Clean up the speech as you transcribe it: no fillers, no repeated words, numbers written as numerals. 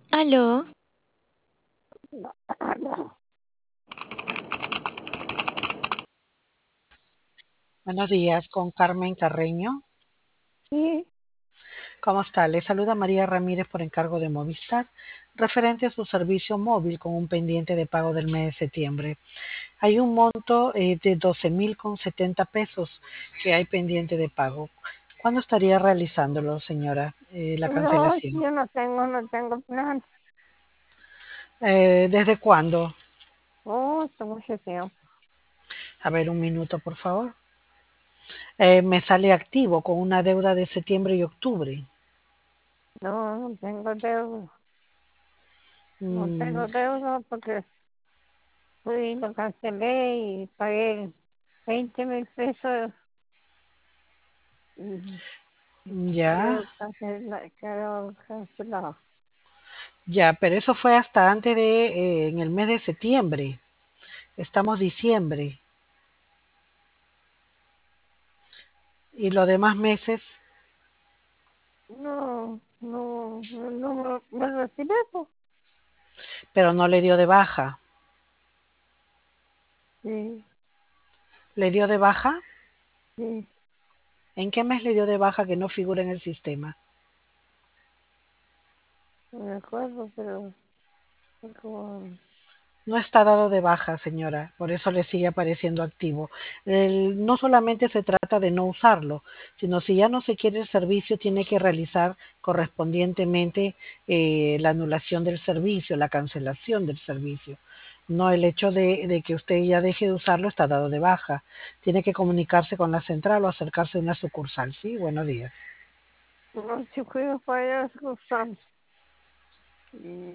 Aló, Buenos días, con Carmen Carreño. sí, ¿Cómo está? Le saluda María Ramírez por encargo de Movistar, referente a su servicio móvil con un pendiente de pago del mes de septiembre. Hay un monto de 12.070 pesos que hay pendiente de pago. ¿Cuándo estaría realizándolo, señora, la no, cancelación? yo no tengo plan. ¿Desde cuándo? Oh, hace mucho tiempo. A ver, un minuto, por favor. Me sale activo con una deuda de septiembre y octubre. No, no tengo deuda. No Mm, tengo deuda porque fui, lo cancelé y pagué 20.000 pesos y ya. quedó cancelado. Ya, pero eso fue hasta antes de, en el mes de septiembre. Estamos diciembre. Y los demás meses, No, no, no me retiré, pues. pero no le dio de baja. Sí, ¿Le dio de baja? sí, ¿En qué mes le dio de baja que no figura en el sistema? no me acuerdo, pero fue como, No está dado de baja, señora, por eso le sigue apareciendo activo. No solamente se trata de no usarlo, sino si ya no se quiere el servicio, tiene que realizar correspondientemente la anulación del servicio, la cancelación del servicio. No el hecho de que usted ya deje de usarlo está dado de baja. Tiene que comunicarse con la central o acercarse a una sucursal. Sí, buenos días. no, si fuimos para allá, cruzamos.